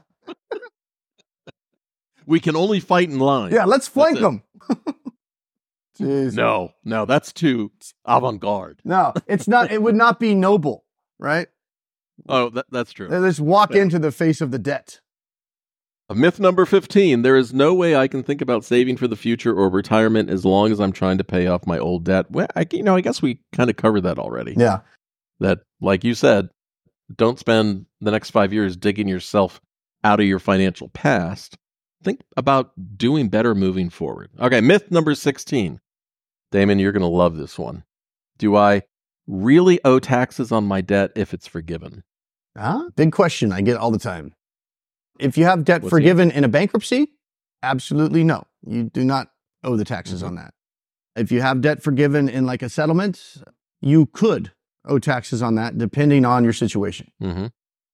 We can only fight in line. Yeah, let's flank them. No, that's too avant-garde. No, it's not. It would not be noble, right? Oh, that's true. They just walk into the face of the debt. Myth number 15, there is no way I can think about saving for the future or retirement as long as I'm trying to pay off my old debt. Well, I guess we kind of covered that already. Yeah. That, like you said, don't spend the next 5 years digging yourself out of your financial past. Think about doing better moving forward. Okay, myth number 16. Damon, you're going to love this one. Do I really owe taxes on my debt if it's forgiven? Big question I get all the time. If you have debt forgiven in a bankruptcy, absolutely no. You do not owe the taxes on that. If you have debt forgiven in like a settlement, you could owe taxes on that depending on your situation. Mm-hmm.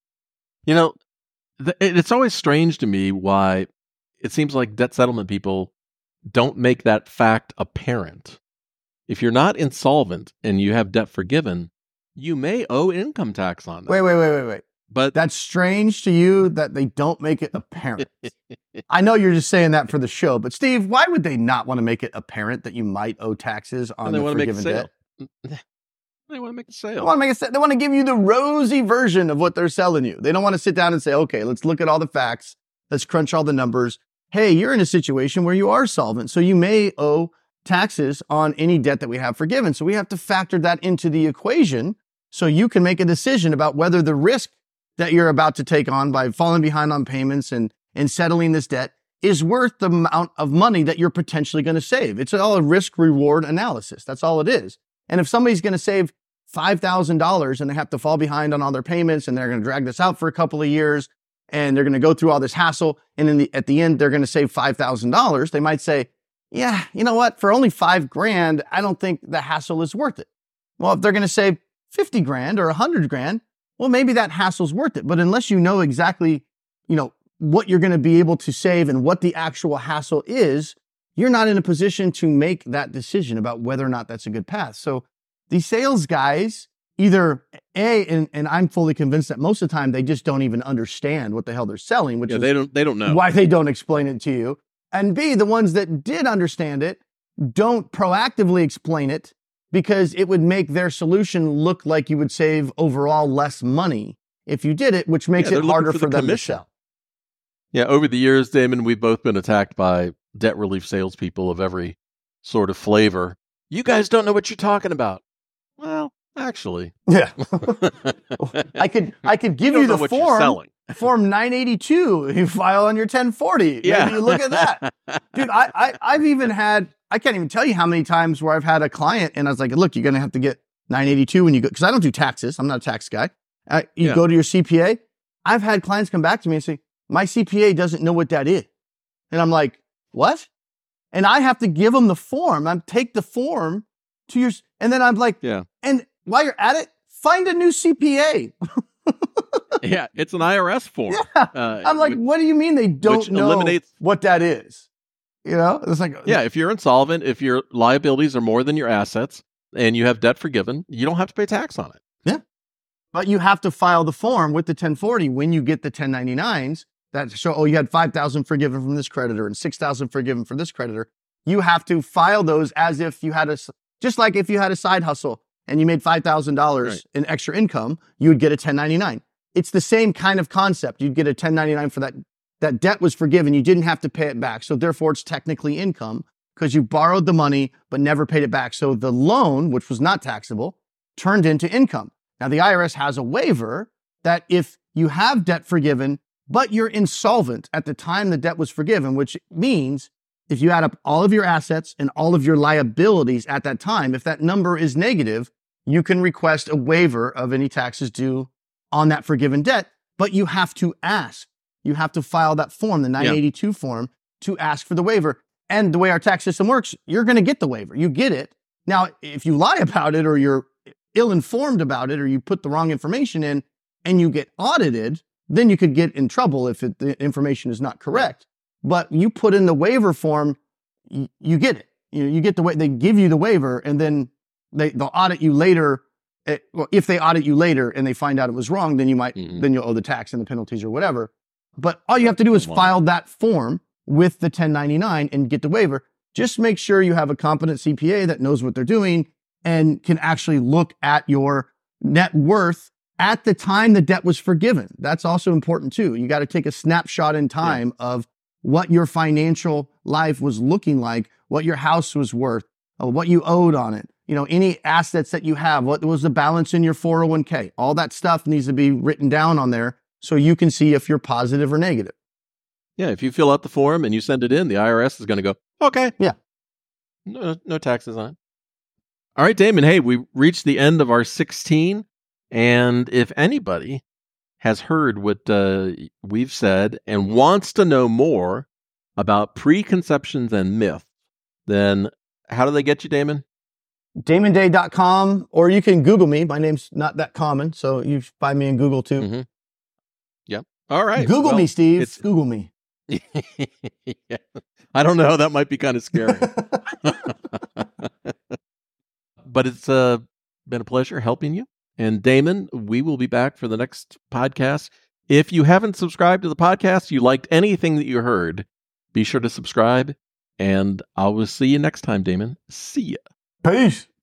It's always strange to me why it seems like debt settlement people don't make that fact apparent. If you're not insolvent and you have debt forgiven, you may owe income tax on that. Wait. But that's strange to you that they don't make it apparent. I know you're just saying that for the show, but Steve, why would they not want to make it apparent that you might owe taxes on the forgiven debt? They want to make a sale. They want to give you the rosy version of what they're selling you. They don't want to sit down and say, okay, let's look at all the facts. Let's crunch all the numbers. Hey, you're in a situation where you are solvent, so you may owe taxes on any debt that we have forgiven. So we have to factor that into the equation so you can make a decision about whether the risk that you're about to take on by falling behind on payments and settling this debt is worth the amount of money that you're potentially going to save. It's all a risk-reward analysis. That's all it is. And if somebody's going to save $5,000 and they have to fall behind on all their payments and they're going to drag this out for a couple of years and they're going to go through all this hassle and at the end they're going to save $5,000, they might say, yeah, you know what? For only $5,000, I don't think the hassle is worth it. Well, if they're going to save $50,000 or $100,000, well, maybe that hassle's worth it. But unless you know exactly, what you're going to be able to save and what the actual hassle is, you're not in a position to make that decision about whether or not that's a good path. So these sales guys either and I'm fully convinced that most of the time they just don't even understand what the hell they're selling, which is they don't know why they don't explain it to you. And B, the ones that did understand it don't proactively explain it, because it would make their solution look like you would save overall less money if you did it, which makes it harder for them to sell. Yeah, over the years, Damon, we've both been attacked by debt relief salespeople of every sort of flavor. You guys don't know what you're talking about. Well, actually. Yeah. I could give you the form. Form 982 you file on your 1040. Yeah. Maybe you look at that. Dude, I've even had, I can't even tell you how many times where I've had a client and I was like, look, you're going to have to get 982 when you go, because I don't do taxes. I'm not a tax guy. You go to your CPA. I've had clients come back to me and say, my CPA doesn't know what that is. And I'm like, what? And I have to give them the form. I take the form to your, and then I'm like, and while you're at it, find a new CPA. Yeah, it's an IRS form. Yeah. I'm like, what do you mean they don't know what that is? You know, it's like, yeah, if you're insolvent, if your liabilities are more than your assets and you have debt forgiven, you don't have to pay tax on it. Yeah. But you have to file the form with the 1040 when you get the 1099s that show, oh, you had $5,000 forgiven from this creditor and $6,000 forgiven for this creditor. You have to file those as if you had just like if you had a side hustle and you made $5,000 in extra income, you would get a 1099. It's the same kind of concept. You'd get a 1099 for that debt was forgiven. You didn't have to pay it back. So therefore it's technically income because you borrowed the money, but never paid it back. So the loan, which was not taxable, turned into income. Now the IRS has a waiver that if you have debt forgiven, but you're insolvent at the time the debt was forgiven, which means if you add up all of your assets and all of your liabilities at that time, if that number is negative, you can request a waiver of any taxes due on that forgiven debt, but you have to ask. You have to file that form, the 982 form, to ask for the waiver. And the way our tax system works, you're going to get the waiver. You get it. Now, if you lie about it or you're ill-informed about it or you put the wrong information in and you get audited, then you could get in trouble if the information is not correct. But you put in the waiver form, you get it. You get they give you the waiver and then they'll audit you later. If they audit you later and they find out it was wrong, then you might, then you'll owe the tax and the penalties or whatever. But all you have to do is file that form with the 1099 and get the waiver. Just make sure you have a competent CPA that knows what they're doing and can actually look at your net worth at the time the debt was forgiven. That's also important too. You got to take a snapshot in time of what your financial life was looking like, what your house was worth, what you owed on it. You know, any assets that you have, what was the balance in your 401k? All that stuff needs to be written down on there so you can see if you're positive or negative. Yeah, if you fill out the form and you send it in, the IRS is going to go, okay. Yeah. No taxes on it. All right, Damon, hey, we reached the end of our 16. And if anybody has heard what we've said and wants to know more about preconceptions and myths, then how do they get you, Damon? DamonDay.com, or you can Google me. My name's not that common, so you find me in Google too. Mm-hmm. Yep. All right. Google me, Steve. Google me. Yeah. I don't know. That might be kind of scary. But it's been a pleasure helping you. And Damon, we will be back for the next podcast. If you haven't subscribed to the podcast, you liked anything that you heard, be sure to subscribe. And I will see you next time, Damon. See ya. Peace.